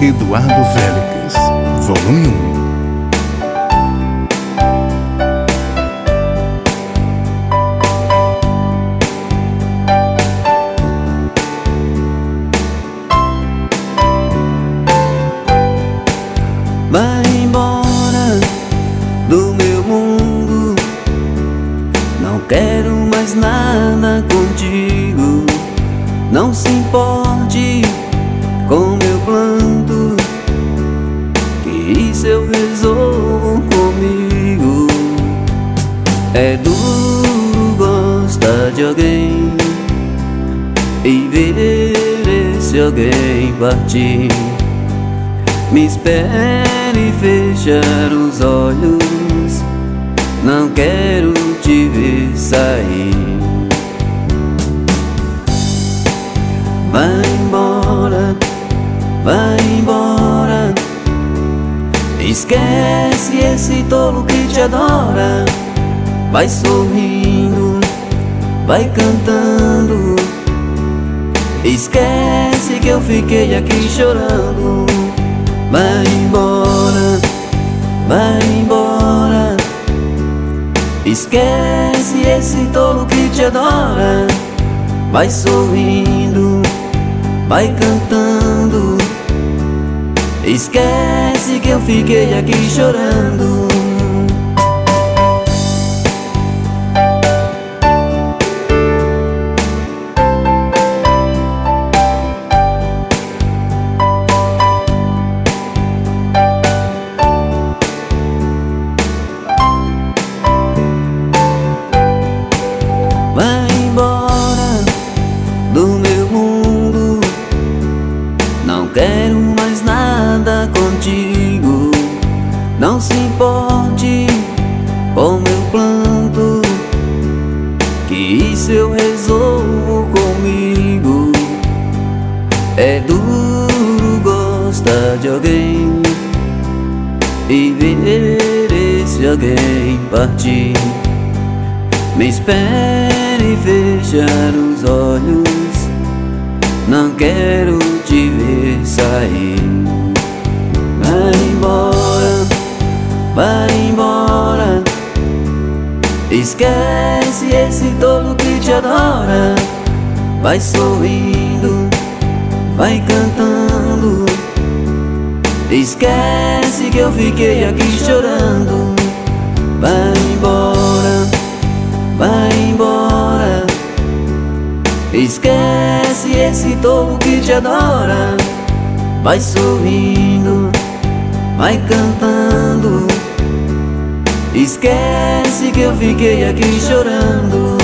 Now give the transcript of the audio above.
Eduardo Félix, volume 1. Vai embora do meu mundo, não quero mais nada contigo. Não se importe com meu planto, que isso eu resolvo comigo. É duro gostar de alguém e ver esse alguém partir. Me espere fechar os olhos, não quero te ver sair. Vai embora, vai embora, esquece esse tolo que te adora. Vai sorrindo, vai cantando, esquece que eu fiquei aqui chorando. Vai embora, vai embora, esquece esse tolo que te adora. Vai sorrindo, vai cantando, esquece que eu fiquei aqui chorando. Vai embora do meu mundo, não quero mais nada contigo. Não se importe com meu planto, que isso eu resolvo comigo. É duro gostar de alguém e ver esse alguém partir. Me espere fechar os olhos, não quero te ver sair. Vai embora, vai embora, esquece esse tolo que te adora. Vai sorrindo, vai cantando, esquece que eu fiquei aqui chorando. Vai embora, vai embora, esquece esse tolo que te adora. Vai sorrindo, vai cantando, esquece que eu fiquei aqui chorando.